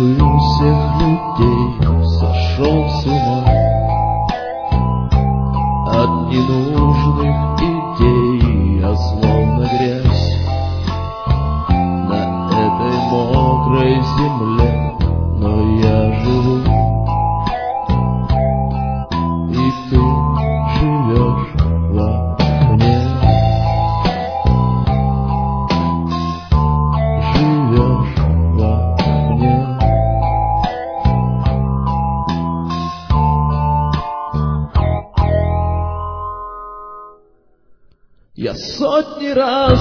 пыль всех людей сошел с ума от ненужных идей, я словно грязь на этой мокрой земле, но я живу, и ты живешь во мне, живешь во мне. Я сотни раз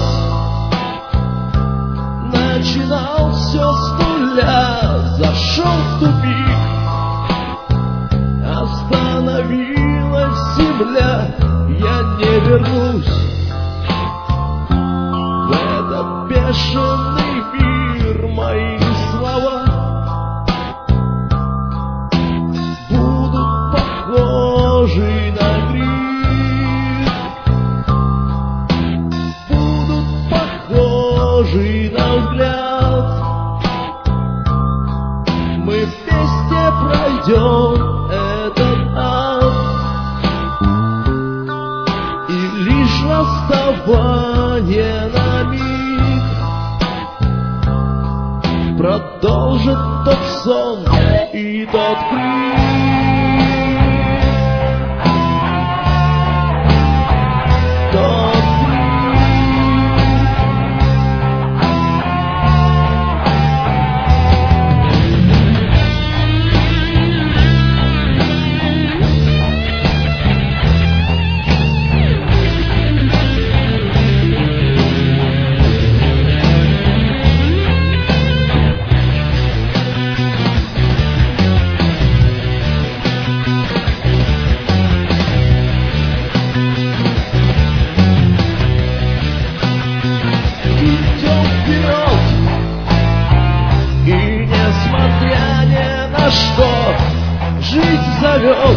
начинал все с нуля, зашел в тупик, остановилась земля, я не вернусь в этот бешеный мир. Мои слова будут похожи на крик, будут похожи на взгляд. Мы вместе пройдем этот ад, и лишь расставание на миг продолжит тот сон и тот крик. Тот жизнь зовет,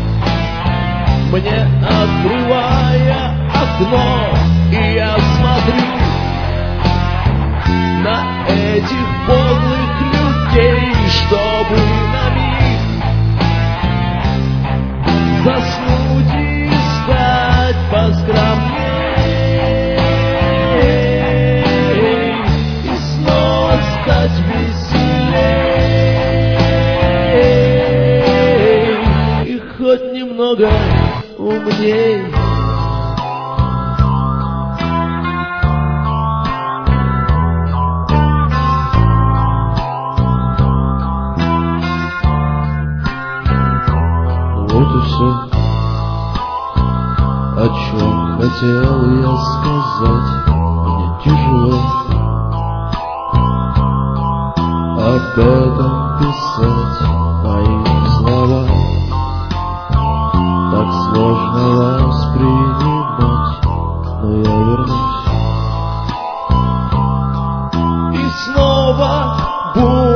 мне открывая окно, и я смотрю на этих подлых людей, чтобы на миг заснуть и стать поскромней, и снова стать веселей. Хоть немного умней. Вот и все, о чем хотел я сказать. Мне тяжело об этом писать. Мои слова так сложно воспринимать, но я вернусь и снова буду